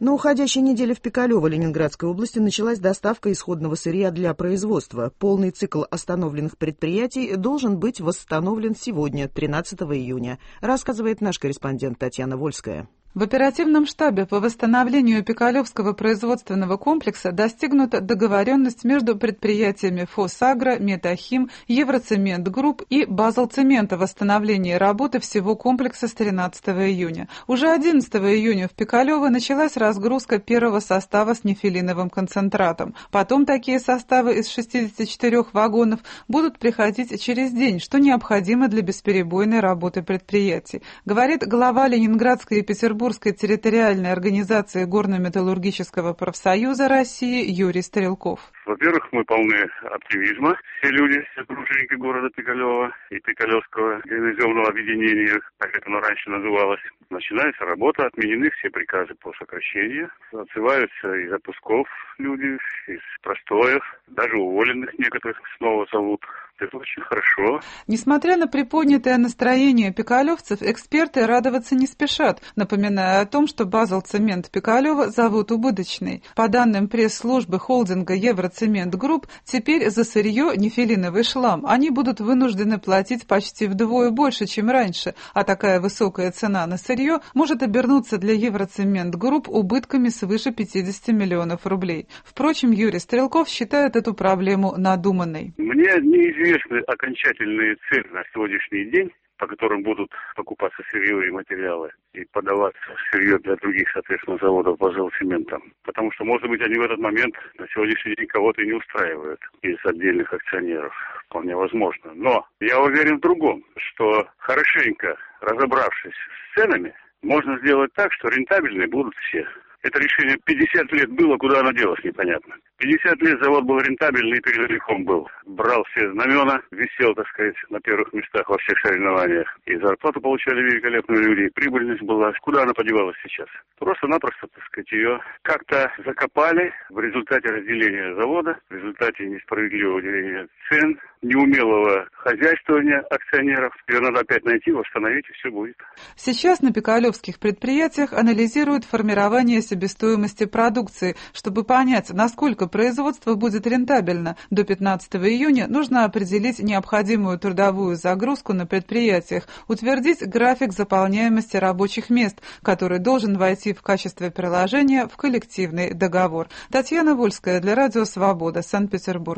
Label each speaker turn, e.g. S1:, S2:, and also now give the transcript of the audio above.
S1: На уходящей неделе в Пикалево Ленинградской области началась доставка исходного сырья для производства. Полный цикл остановленных предприятий должен быть восстановлен сегодня, 13 июня, рассказывает наш корреспондент Татьяна Вольская.
S2: В оперативном штабе по восстановлению Пикалевского производственного комплекса достигнута договоренность между предприятиями «Фосагро», «Метахим», «Евроцемент Групп» и «Базалцемент» о восстановлении работы всего комплекса с 13 июня. Уже 11 июня в Пикалево началась разгрузка первого состава с нефилиновым концентратом. Потом такие составы из 64 вагонов будут приходить через день, что необходимо для бесперебойной работы предприятий, говорит глава Ленинградской и Петербургской территориальной организации Горно-металлургического профсоюза России Юрий Стрелков.
S3: Во-первых, мы полны оптимизма. Все люди, все труженики города Пикалева и Пикалевского гарнизонного объединения, как это раньше называлось. Начинается работа, отменены все приказы по сокращению. Отзываются из отпусков люди, из простоев, даже уволенных некоторых снова зовут. Это очень хорошо.
S2: Несмотря на приподнятое настроение пикалевцев, эксперты радоваться не спешат, напоминая о том, что Базалцемент Пикалева зовут убыточный. По данным пресс-службы холдинга Евроцемент Групп, теперь за сырье нефилиновый шлам они будут вынуждены платить почти вдвое больше, чем раньше, а такая высокая цена на сырье может обернуться для Евроцемент Групп убытками свыше 50 миллионов рублей. Впрочем, Юрий Стрелков считает эту проблему надуманной.
S3: Мне неизвестны окончательные цены на сегодняшний день, по которым будут покупаться сырьевые материалы и подаваться сырье для других, соответственно, заводов Базалцемента. Потому что, может быть, они в этот момент на сегодняшний день кого-то и не устраивают из отдельных акционеров. Вполне возможно. Но я уверен в другом, что хорошенько разобравшись с ценами, можно сделать так, что рентабельны будут все. Это решение 50 лет было, куда оно делось, непонятно. 50 лет завод был рентабельный и перед грехом был. Брал все знамена, висел, так сказать, на первых местах во всех соревнованиях. И зарплату получали великолепные люди, и прибыльность была. Куда она подевалась сейчас? Просто-напросто, так сказать, ее как-то закопали в результате разделения завода, в результате несправедливого деления цен, неумелого хозяйствования акционеров. Ее надо опять найти, восстановить, и все будет.
S2: Сейчас на пикалевских предприятиях анализируют формирование себестоимости продукции, чтобы понять, насколько производство будет рентабельно. До 15 июня нужно определить необходимую трудовую загрузку на предприятиях, утвердить график заполняемости рабочих мест, который должен войти в качестве приложения в коллективный договор. Татьяна Вольская для Радио Свобода, Санкт-Петербург.